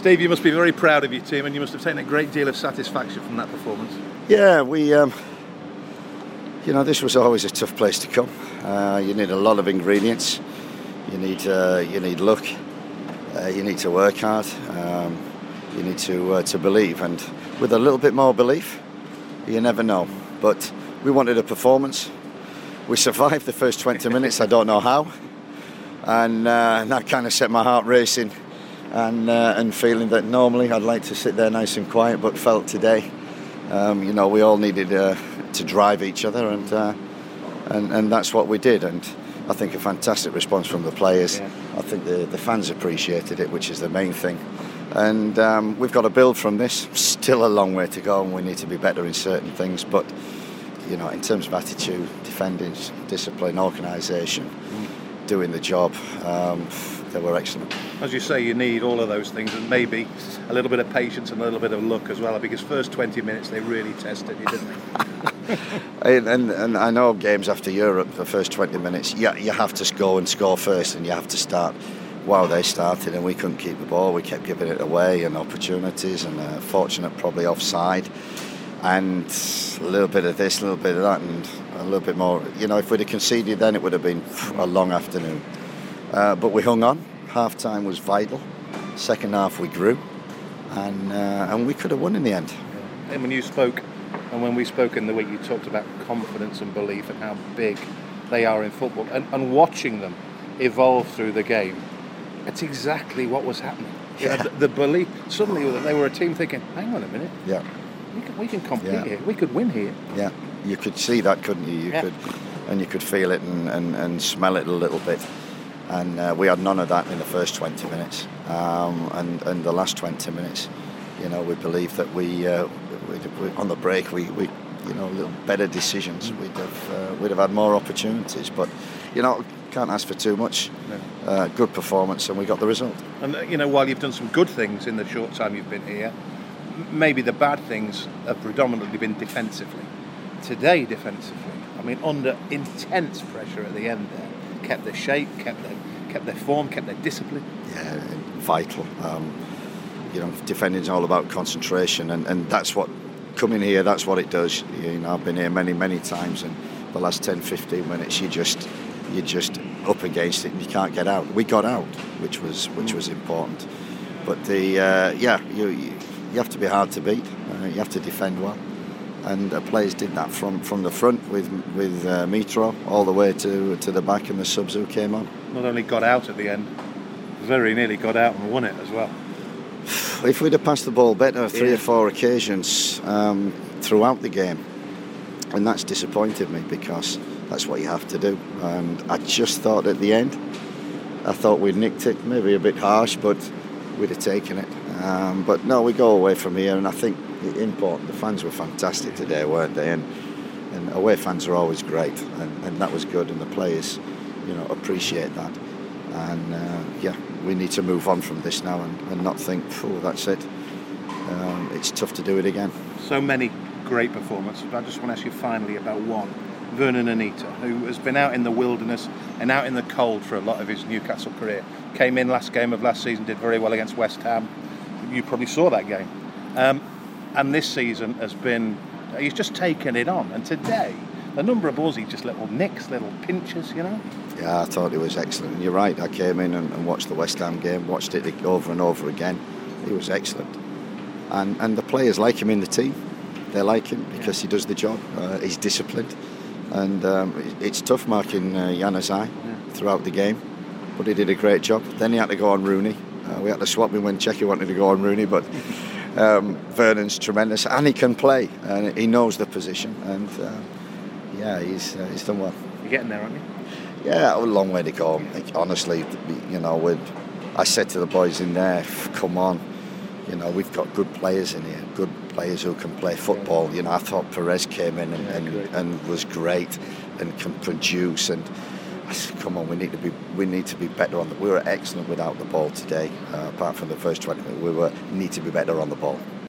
Steve, you must be very proud of your team, and you must have taken a great deal of satisfaction from that performance. Yeah, this was always a tough place to come. You need a lot of ingredients. You need luck. You need to work hard. You need to believe, and with a little bit more belief, you never know. But we wanted a performance. We survived the first 20 minutes. I don't know how, and that kind of set my heart racing, and feeling that normally I'd like to sit there nice and quiet, but felt today, we all needed to drive each other, and that's what we did. And I think a fantastic response from the players. Yeah. I think the fans appreciated it, which is the main thing. And we've got to build from this. Still a long way to go, and we need to be better in certain things. But in terms of attitude, defending, discipline, organisation, doing the job, they were excellent. As you say, you need all of those things, and maybe a little bit of patience and a little bit of luck as well, because first 20 minutes they really tested you, didn't they? and I know games after Europe, the first 20 minutes, you have to go and score first, and you have to start. Wow, they started and we couldn't keep the ball. We kept giving it away, and opportunities, and fortunate probably offside, and a little bit of this, a little bit of that, and a little bit more. If we'd have conceded then, it would have been a long afternoon. But we hung on. Half time was vital. Second half we grew, and we could have won in the end. And when you spoke, and when we spoke in the week, you talked about confidence and belief and how big they are in football, and watching them evolve through the game. It's exactly what was happening. Yeah. The belief. Suddenly they were a team thinking, hang on a minute. Yeah. We can compete here. We could win here. Yeah. You could see that, couldn't you? You could feel it and smell it a little bit. And we had none of that in the first 20 minutes. And the last 20 minutes, we believed that we on the break we little better decisions. We'd have had more opportunities, but can't ask for too much. No. Good performance, and we got the result. And while you've done some good things in the short time you've been here, maybe the bad things have predominantly been defensively. Today, defensively, under intense pressure at the end there, kept their shape, kept their form, kept their discipline. Yeah, vital. Defending's all about concentration, and that's what coming here. That's what it does. I've been here many, many times, and the last 10, 15 minutes, you're just up against it, and you can't get out. We got out, which was important. But you have to be hard to beat. You have to defend well, and the players did that from the front with Mitro all the way to the back, and the subs who came on. Not only got out at the end, very nearly got out and won it as well. If we'd have passed the ball better 3 or 4 occasions throughout the game, and that's disappointed me, because that's what you have to do. And I just thought at the end, I thought we'd nicked it, maybe a bit harsh, but we'd have taken it. But no, we go away from here, and I think the fans were fantastic today, weren't they? And away fans are always great, and that was good, and the players, appreciate that. And we need to move on from this now, and not think, that's it. It's tough to do it again. So many great performances, but I just want to ask you finally about one. Vernon Anita, who has been out in the wilderness and out in the cold for a lot of his Newcastle career. Came in last game of last season, did very well against West Ham. You probably saw that game. And this season he's just taken it on. And today, the number of balls, he just little nicks, little pinches, Yeah, I thought it was excellent. And you're right, I came in and watched the West Ham game, watched it over and over again. He was excellent. And the players like him in the team. They like him because he does the job. He's disciplined. And it's tough marking Januzaj throughout the game, but he did a great job. Then he had to go on Rooney. We had to swap him when Czechia wanted to go on Rooney, but Vernon's tremendous, and he can play, and he knows the position, and he's done well. You're getting there, aren't you? Yeah, a long way to go. Honestly, I said to the boys in there, come on, we've got good players in here, good players who can play football. I thought Perez came in and was great and can produce. And I said, come on, we need to be better on the. We were excellent without the ball today. Apart from the first 20 minutes, we need to be better on the ball.